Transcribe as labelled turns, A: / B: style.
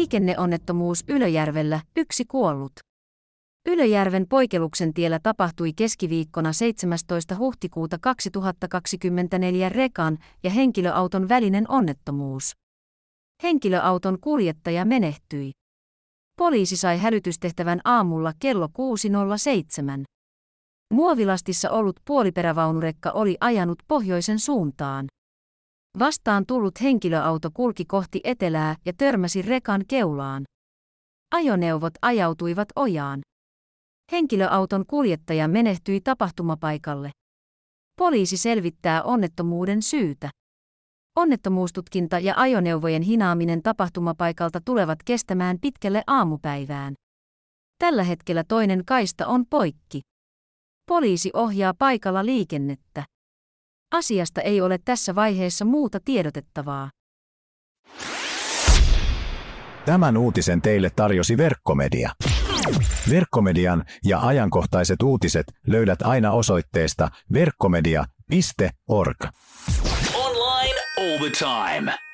A: Liikenneonnettomuus Ylöjärvellä, 1 kuollut. Ylöjärven Poikeluksen tiellä tapahtui keskiviikkona 17. huhtikuuta 2024 rekan ja henkilöauton välinen onnettomuus. Henkilöauton kuljettaja menehtyi. Poliisi sai hälytystehtävän aamulla kello 6.07. Muovilastissa ollut puoliperävaunurekka oli ajanut pohjoisen suuntaan. Vastaan tullut henkilöauto kulki kohti etelää ja törmäsi rekan keulaan. Ajoneuvot ajautuivat ojaan. Henkilöauton kuljettaja menehtyi tapahtumapaikalle. Poliisi selvittää onnettomuuden syytä. Onnettomuustutkinta ja ajoneuvojen hinaaminen tapahtumapaikalta tulevat kestämään pitkälle aamupäivään. Tällä hetkellä toinen kaista on poikki. Poliisi ohjaa paikalla liikennettä. Asiasta ei ole tässä vaiheessa muuta tiedotettavaa.
B: Tämän uutisen teille tarjosi Verkkomedia. Verkkomedian ja ajankohtaiset uutiset löydät aina osoitteesta verkkomedia.org.
C: Online all the time.